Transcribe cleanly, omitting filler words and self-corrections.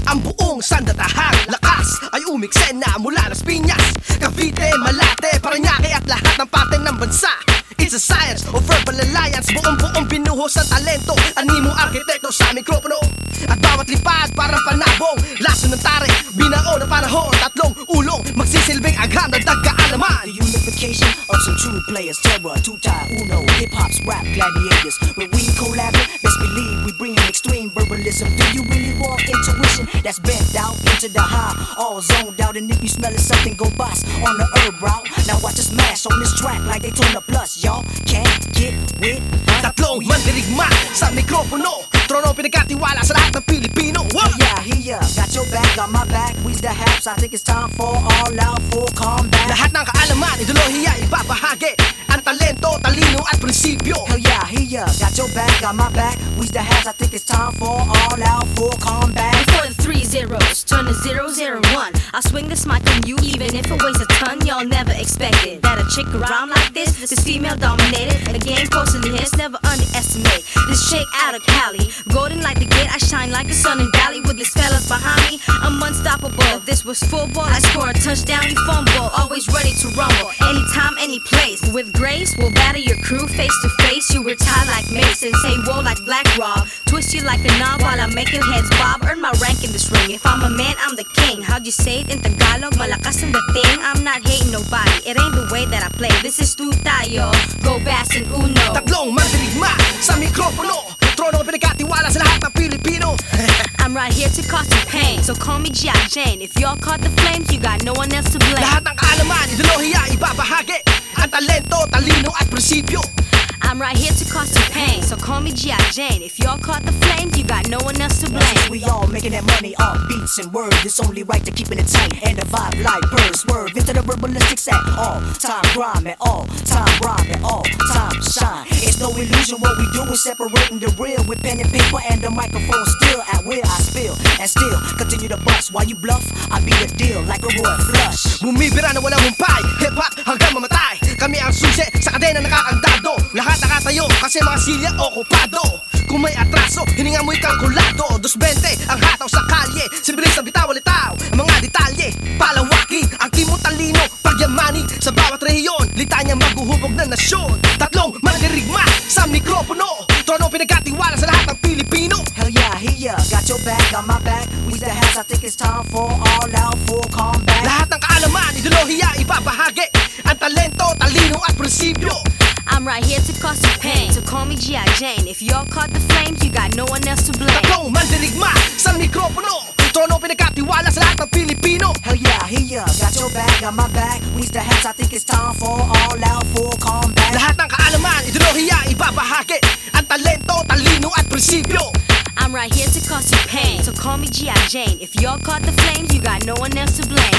Ang buong sandatahang lakas ay umiksena mula Las Piñas, Cavite, Malate, Parañaque at lahat ng parte ng bansa. It's a science of verbal alliance. Buong binuhos ang talento, animo arkitekto sa mikropono. At bawat lipad para panabong laso ng tare, binao na panahon, tatlong ulong magsisilbing agham ng dagkaalaman. The unification of some true players, terror, two-time, uno, hip-hop's rap gladiators. When we collaborate, best believe we bring extreme verbalism. Do you really want intuition that's bent out into the high, all zoned out? And if you smell something, go bust on the herb route. Now watch us smash on this track like they turn the plus. Y'all can't get with Tatlong mandirigma sa mikropono, trono pinagkatiwala sa lahat ng Pilipino. Yeah, got your back, got my back. We the haps, I think it's time for all out full combat. Lahat ng kaalaman, ideolohiya ibabahagi, ang talento, talino at prinsipyo. Hell yeah, got your back, got my back. We the haps, I think it's time for all out full combat. Before the 3 zeros turn to 001, I'll swing this mic on you even if it weighs a ton. Y'all never expected that a chick around like this is female dominated. The game posting the hits, never underestimate this chick out of Cali. Golden like the gate, I shine like the sun in Valley. With these fellas behind me, I'm unstoppable. If this was football, I score a touchdown, you fumble. Always ready to rumble, anytime, any place. With grace, we'll batter your crew face to face. You retire like Mason, say whoa like Black Rob. Twist you like a knob while I'm making heads bob. Earn my rank in this ring. If I'm a man, I'm the king. How'd you say it in Tagalog? Malakas ang dating. I'm not hating nobody, it ain't the way that I play. This is tu tayo, go Bass and Uno. Tatlong mandirigma sa mikropono, trono pinagkatiwala sa lahat ng Pilipino. I'm right here to cause you pain, so call me G.I. Jane. If y'all caught the flames, you got no one else to blame. Lahat ng kaalaman, ideolohiya ibabahagi, ang talento, talino at prinsipyo. I'm right here to cause you pain, so call me G.I. Jane. If y'all caught the flames, you got no one else to blame. We all making that money off beats and words. It's only right to keeping it tight and the vibe like birds. Swerve into the verbalistics at all time, grime at all time, rhyme at all time, shine. It's no illusion what we do is separating the real with pen and paper and the microphone still at where I spill and still continue to bust while you bluff. I be the deal like a royal flush. Bumibira na walang humpay, hip-hop hanggang mamatay. Kami ang susi sa kadena nakakandado. Lahat nakatayo kasi mga silya okupado. Kung may atraso, hininga mo'y kalkulado. 220 ang hataw sa kalye, sibilis na bitaw-litaw ang mga detalye, palawaki ang timo talino, pagyamani sa bawat rehiyon, litanya maghuhubog na nasyon. Tatlong mandirigma sa mikropono, trono pinagkatiwala sa lahat ng Pilipino. Hell yeah, got your back, got my back. We the hats, I think it's time for all out full combat. Lahat ng kaalaman, ideolohiya ibabahagi, ang talento, talino at prinsipyo. I'm right here to cause you pain, so call me G.I. Jane. If y'all caught the flames, you got no one else to blame. Tatlong mandirigma sa mikropono, trono pinagkatiwala sa lahat ng Pilipino. Hell yeah, got your back, got my back. We the hats, I think it's time for all out full combat. Lahat ng kaalaman, ideolohiya ibabahagi, ang talento, talino at prinsipyo. I'm right here to cause you pain, so call me G.I. Jane. If y'all caught the flames, you got no one else to blame.